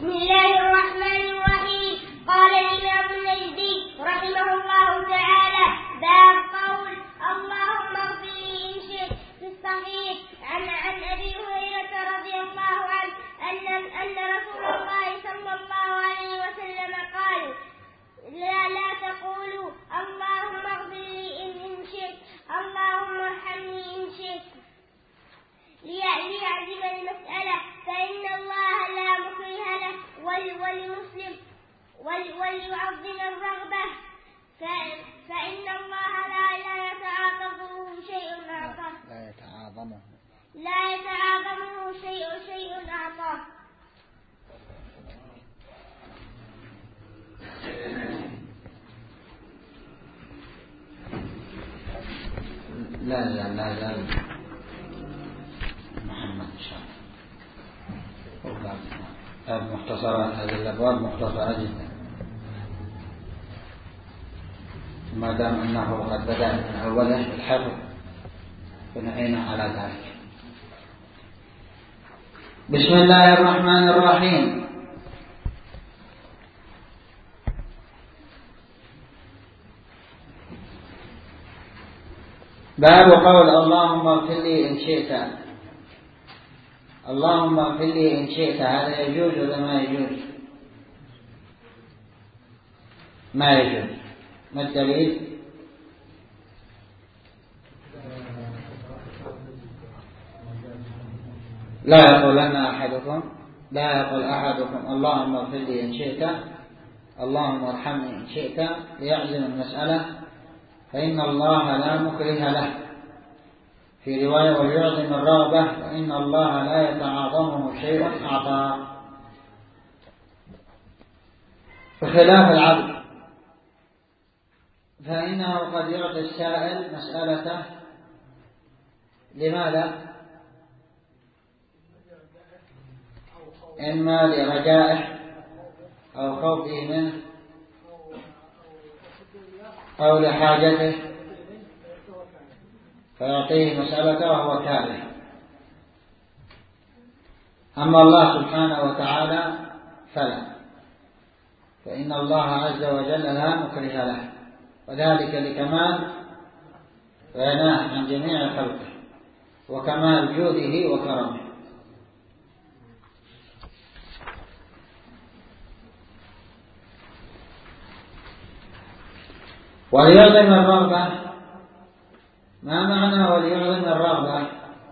بسم الله الرحمن الرحيم. قال الإمام النجدي رحمه الله تعالى: باب قول اللهم اغفر لي إن شئت. في الصحيح عن أبي هريرة رضي الله عنه أن رسول الله صلى الله عليه وسلم قال: لا تقولوا اللهم اغفر لي إن شئت، اللهم ارحمني إن شئت، ليعزم المسألة، فإن الله لا مكره له، ولمسلم وليعظم الرغبة، فإن الله لا يتعاظمه شيء أعطاه. لا يتعاظمه شيء أعطاه. لا محمد إن شاء الله. مختصرات هذه الأبواب مختصرة جدا، ما دام أنه قد بدأ من أوله الحفظ فنعين على ذلك. بسم الله الرحمن الرحيم. باب قول اللهم اغفر لي إن شئت. اللهم اغفر لي إن شئت، هذا يجوز ولا ما يجوز؟ ما يجوز. ما الدليل؟ لا يقول أحدكم اللهم اغفر لي إن شئت، اللهم ارحمني إن شئت، ليعزم المسألة، فإن الله لا مكره له. في رواية وليعظم الرغبة، فإن الله لا يتعاظمه شيء أعطاه. بخلاف العبد فإنه قد يعطي السائل مسألته. لماذا؟ إما لرجائه أو خوفه منه أو لحاجته، فيعطيه مسألته وهو كاره. أما الله سبحانه وتعالى فلا، فإن الله عز وجل لا مكره له، وذلك لكمال غناه عن جميع خلقه وكمال جوده وكرمه. وليعظم الرغبة، ما معنى وليعظم الرغبة؟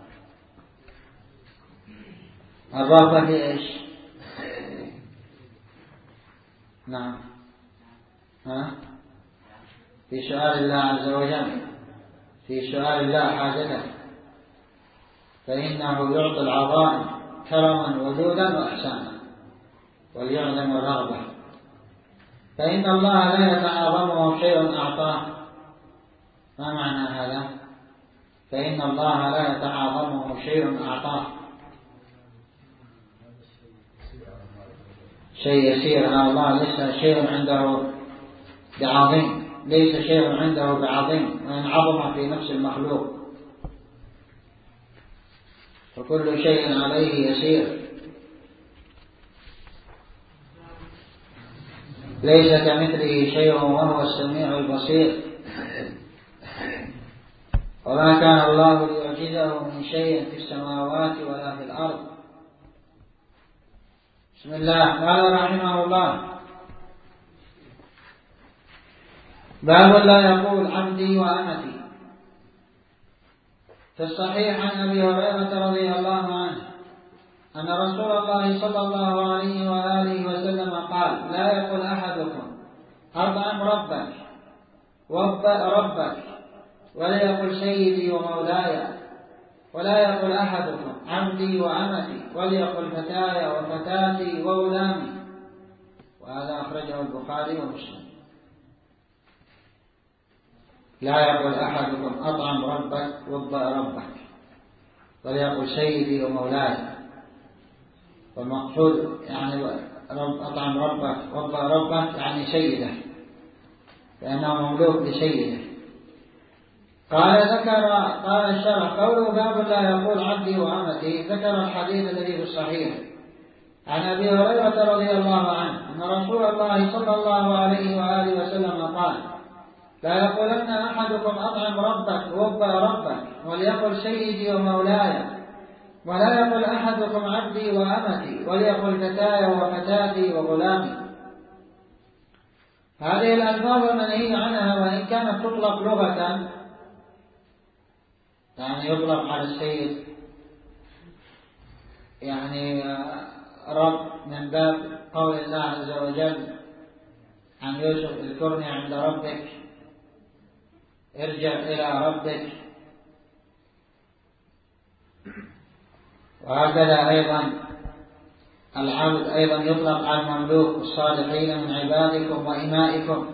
الرغبة في ايش؟ نعم، في سؤال الله عز وجل، في سؤال الله حاجته، فإنه يعطي العظائم كرما وجودا وإحسانا. وليعظم الرغبة، فإن الله لا يتعاظمه شيء أعطاه. ما معنى هذا؟ فإن الله لا يتعاظمه شيء أعطاه، شيء يسير على الله، ليس شيء عنده بعظيم، ليس شيء عنده بعظيم، وإن عظم في نفس المخلوق، فكل شيء عليه يسير. ليس كمثله شيء وهو السميع البصير. وما كان الله ليعجزه من شيء في السماوات ولا في الأرض. بسم الله. قال رحمه الله: باب لا يقول عبدي وأمتي. في الصحيح عن أبي هريرة رضي الله عنه أن رسول الله صلى الله عليه وآله وسلم قال: لا يقول أحدكم أطعم ربك وابأ ربك، ولا يقول سيدي ومولاي، ولا يقول أحدكم عبدي وأمتي، وليقل فتاي وفتاتي وغلامي. وهذا أخرجه البخاري ومسلم. لا يقول أحدكم أطعم ربك وابأ ربك، وليقل سيدي ومولاي. والمقصود يعني أطعم ربك وابأ ربك يعني سيده، لأنه مملوك لسيده. قال الشرح قوله باب لا يقول عبدي وأمتي، ذكر الحديث الذي في الصحيح عن أبي هريرة رضي الله عنه أن رسول الله صلى الله عليه وآله وسلم قال: لا يقولن أحدكم أطعم ربك ووفى ربك وليقل سيدي ومولاي، ولا يقل أحدكم عبدي وأمتي وليقل فتاي وفتاتي وغلامي. هذه الألفاظ المنهي عنها وإن كانت تطلق لغة، يعني يطلق على السيد يعني رب من باب قول الله عز وجل عن يوسف: اذكرني عند ربك، ارجع إلى ربك. وهكذا أيضا العبد أيضا يطلق على المملوك: الصالحين من عبادكم وإمائكم.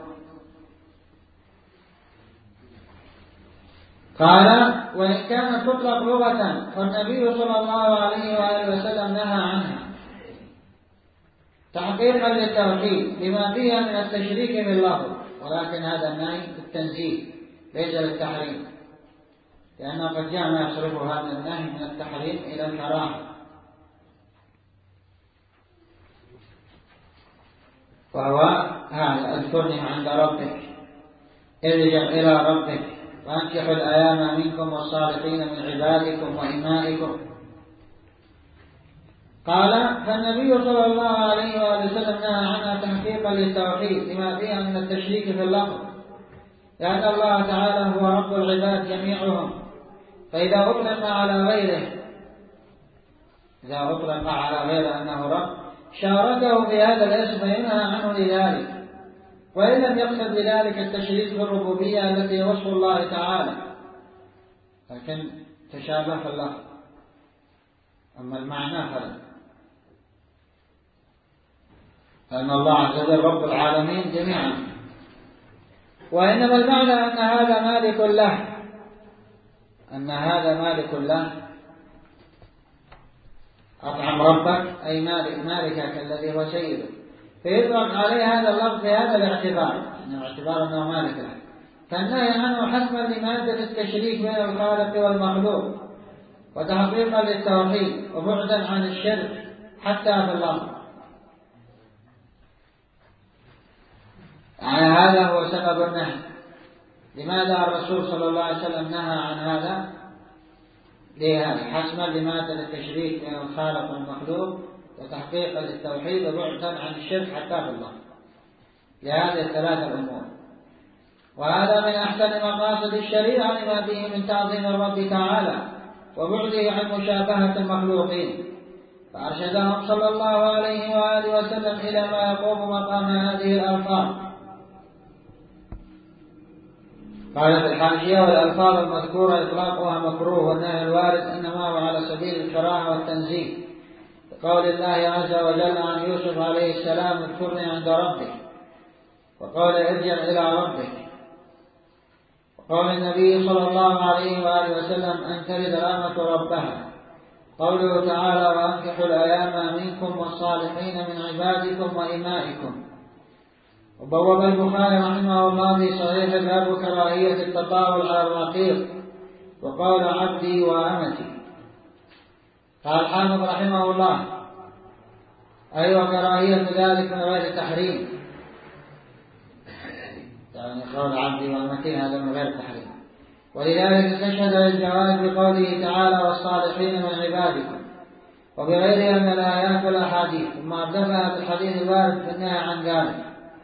قال: وإن كانت تطلق لغة فالنبي صلى الله عليه وآله وسلم نهى عنها تحقيقا للتوحيد لما فيها من التشريك باللفظ، ولكن هذا النهي التنزيه ليس للتحريم، لأنه قد جاء ما يصرف هذا النهي من التحريم إلى الكراهة، وهو هذا: اذكرني عند ربك، ارجع إلى ربك، وأنكحوا الأيام منكم والصالحين من عبادكم وإمائكم. قال: فالنبي صلى الله عليه وآله وسلم نهى عنها تحقيقا للتوحيد لما فيها من التشريك في اللفظ، لأن الله تعالى هو رب العباد جميعهم، فإذا أطلق على غيره، إذا أطلق على غير أنه رب شاركه في هذا الاسم فينهى عنه لذلك، وإن لم يقصد بذلك التشريك بالربوبية التي وصف الله تعالى، لكن تشابه في اللفظ، أما المعنى فلا، لأن الله عز وجل رب العالمين جميعا. وإنما المعنى أن هذا مالك له، أن هذا مالك له، أطعم ربك أي مالكك الذي هو سيده، فيطلق عليه هذا اللفظ بهذا الاعتبار، يعني اعتبار أنه مالك له، فالنهي عنه حسما لمادة التشريك بين الخالق والمخلوق، وتحقيقا للتوحيد، وبعدا عن الشرك حتى في اللفظ. يعني هذا هو سبب النهي. لماذا الرسول صلى الله عليه وسلم نهى عن هذا؟ لهذا حسما لمادة التشريك بين الخالق والمخلوق، وتحقيقا للتوحيد، وبعدا عن الشرك حتى في الله، لهذه الثلاثة الأمور. وهذا من أحسن مقاصد الشريعة لما فيه من تعظيم الرب تعالى وبعده عن مشابهة المخلوقين، فأرشدهم صلى الله عليه وآله وسلم إلى ما يقوم مقام هذه الألفاظ. قال في الحاشية: والألفاظ المذكورة إطلاقها مكروه، والنهي الوارد إنما هو على سبيل الكراهة والتنزيه، قول الله عز وجل عن يوسف عليه السلام: اذكرني عند ربك، وقال: ارجع إلى ربك، وقول النبي صلى الله عليه وآله وسلم: أن تلد الأمة ربها، قوله تعالى: وأنكحوا الأيام منكم والصالحين من عبادكم وإمائكم. وبوب البخاري رحمه الله في صحيح باب كراهية التطاول على الرقيق وقول عبدي وأمتي. قال الحافظ رحمه الله: أي وكراهية ذلك من غير تحريم، يعني قول عبدي وأمتي هذا من غير تحريم، ولذلك استشهد للجواز بقوله تعالى: والصالحين من عبادكم، وبغيرها من الآيات والأحاديث، ثم أردفها بالحديث الوارد في النهي عن ذلك.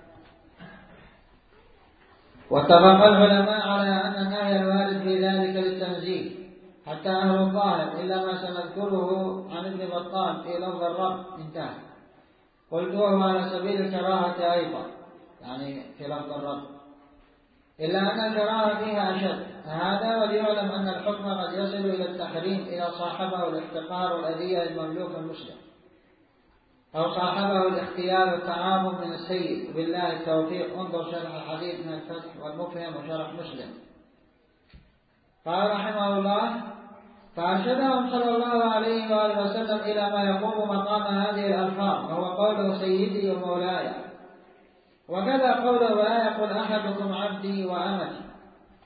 واتفق العلماء على أن النهي الوارد في ذلك للتنزيه حتى أهل الظاهر، إلا ما سنذكره عن ابن بطال في لفظ الرب انتهى. قلت وهو على سبيل الكراهة أيضا، يعني في لفظ الرب، إلا أن الكراهة فيها أشد. هذا وليعلم أن الحكم قد يصل إلى التحريم إذا صاحبه الاحتقار والأذية للمملوك المسلم، أو صاحبه الاختيار والتعاظم من السيد. وبالله التوفيق. انظر شرح الحديث من الفتح والمفهم وشرح مسلم. قال رحمه الله: فأرشدهم صلى الله عليه وآله وسلم إلى ما يقوم مقام هذه الألفاظ، وهو قوله سيدي ومولاي، وكذا قوله: ولا يقول أحدكم عبدي وأمتي،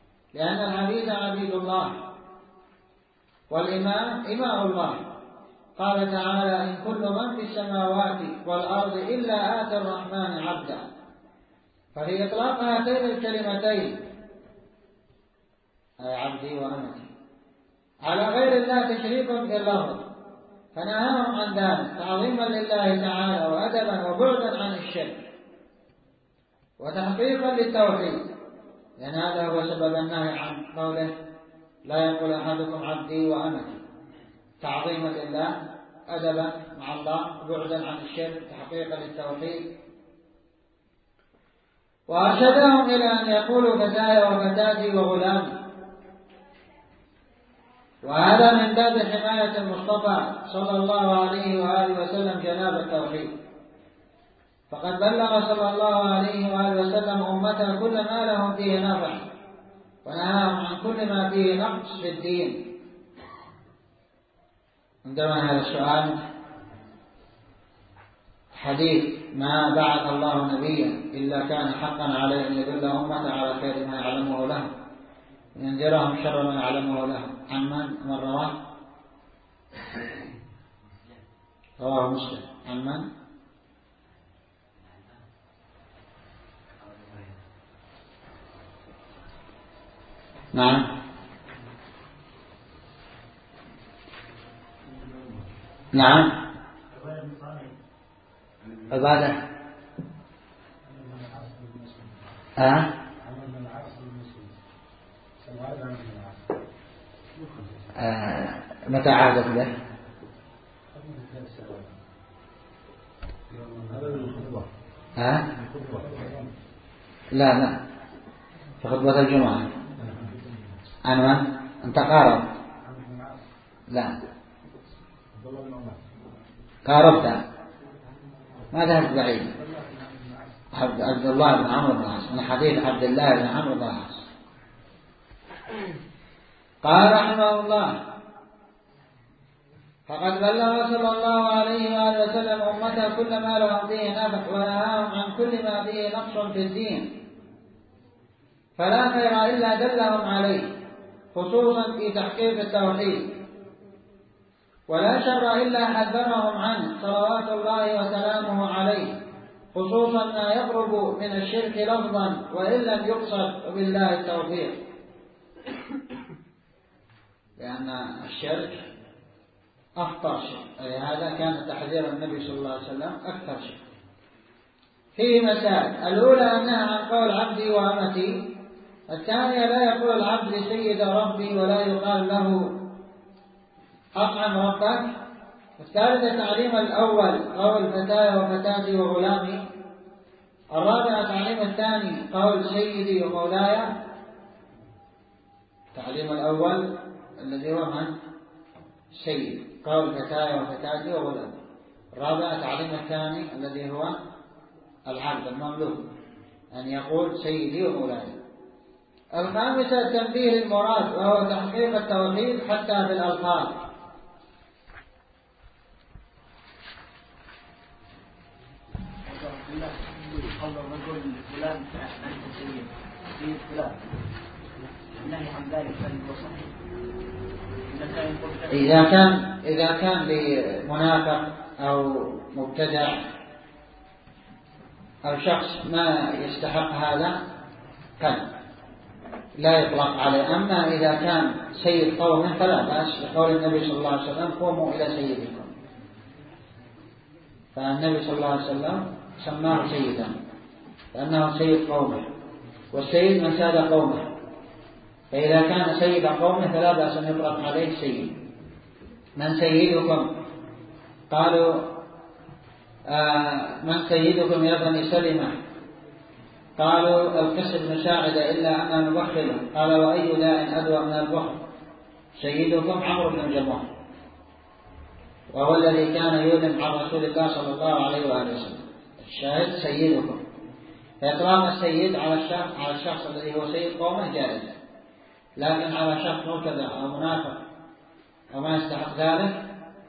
لأن العبيد عبيد الله والإمام إماء الله. قال تعالى: إن كل من في السماوات والأرض إلا آتي الرحمن عبدا. ففي إطلاق هاتين الكلمتين أي عبدي وأمتي على غير الله تشريك في اللفظ، فنهاهم عن ذلك تعظيما لله تعالى وأدبا وبعدا عن الشرك وتحقيقا للتوحيد، لأن هذا هو سبب النهي عن قوله: لا يقول أحدكم عبدي وأمتي، تعظيما لله، أدبا مع الله، بعدا عن الشرك، تحقيقا للتوحيد. وأرشدهم إلى أن يقولوا فتاي وفتاتي وغلامي، وهذا من باب حماية المصطفى صلى الله عليه وآله وسلم جناب التوحيد، فقد بلغ صلى الله عليه وآله وسلم أمته كل ما لهم فيه نفع، ونهاهم عن كل ما فيه نقص في الدين. عندما هذا السؤال حديث: ما بعث الله نبيا إلا كان حقا عليه أن يدل أمته على خير ما يعلمه له وينذرهم شر ما يعلمه له. عن من رواه؟ رواه مسلم. عن من؟ نعم نعم عبادة متى عادت له؟ لا في خطبة الجمعة. عن من؟ أنت قارب؟ لا قاربت، ما ذهبت بعيد. عبد الله بن عمرو بن العاص، من حديث عبد الله بن عمرو بن العاص. قال رحمه الله: فقد بلغ صلى الله عليه وآله وسلم أمته كل ما لهم فيه نفع، ونهاهم عن كل ما فيه نقص في الدين، فلا خير إلا دلهم عليه، خصوصا في تحقيق التوحيد، ولا شر إلا حذرهم عنه صلوات الله وسلامه عليه، خصوصا ما يقرب من الشرك لفظا وإن لم يقصد بالله التوفيق، لأن الشرك أخطر شيء، هذا كان تحذير النبي صلى الله عليه وسلم أكثر شيء. فيه مسائل: الأولى أنها عن قول عبدي وأمتي، الثانية لا يقول العبد سيد ربي ولا يقال له أطعم ربك، الثالثة تعليم الأول قول فتاي وفتاتي وغلامي، الرابعة تعليم الثاني قول سيدي ومولاي، تعليم الأول الذي هو من سيد، قول فتاي وفتاتي وغلامي، الرابعة تعليم الثاني الذي هو العبد المملوك أن يقول سيدي ومولاي، الخامسة تنبيه المراد وهو تحقيق التوحيد حتى في الألفاظ. قول الرجل لفلان أنت سيد فلان، النهي عن ذلك هو صحيح؟ إذا كان لمنافق أو مبتدع أو شخص ما يستحق هذا لا يطلق عليه. أما إذا كان سيد قومه فلا بأس، لقول النبي صلى الله عليه وسلم: قوموا إلى سيدكم، فالنبي صلى الله عليه وسلم سماه سيدا لأنه سيد قومه، والسيد من ساد قومه، فإذا كان سيد قومه فلا بأس أن يطلق عليه سيد. من سيدكم؟ قالوا: من سيدكم يا بني سلمة؟ قالوا: القس بن ساعدة، إلا أننا نبخله. قال: وأي داء أدوى من البخل؟ سيدكم عمرو بن الجموح، وهو الذي كان يؤلم عن رسول الله صلى الله عليه وآله وسلم. الشاهد سيدكم، فإطلاق السيد على الشخص الذي هو سيد قومه جائز، لكن على شخص مبتدع أو منافق أو ما يستحق ذلك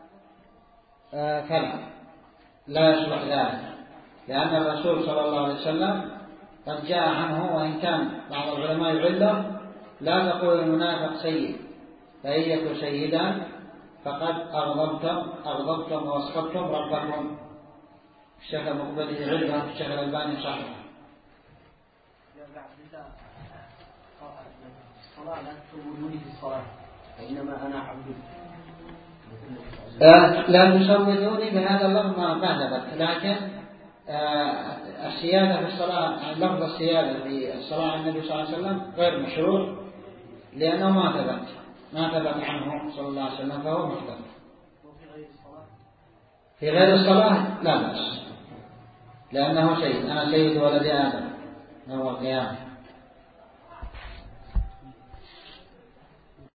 فلا، لا يصلح ذلك، لأن الرسول صلى الله عليه وسلم قد جاء عنه، وإن كان بعض العلماء يعله: لا تقول المنافق سيد، فإن يكن سيدا فقد أغضبتم وأسخطتم ربكم. الشيخ المقبل يعرضها، الشيخ الألباني صحيح. الصلاة لا تشوهوني في الصلاة فإنما أنا عبد. لا تشوهوني بهذا اللفظ ما ثبت، لكن السيادة في الصلاة، لفظ السيادة في الصلاة على النبي صلى الله عليه وسلم غير مشروع، لأنه ما ثبت عنه صلى الله عليه وسلم، فهو محدث. في غير الصلاة لا بأس، لأنه سيد، أنا سيد ولد آدم يوم القيامة.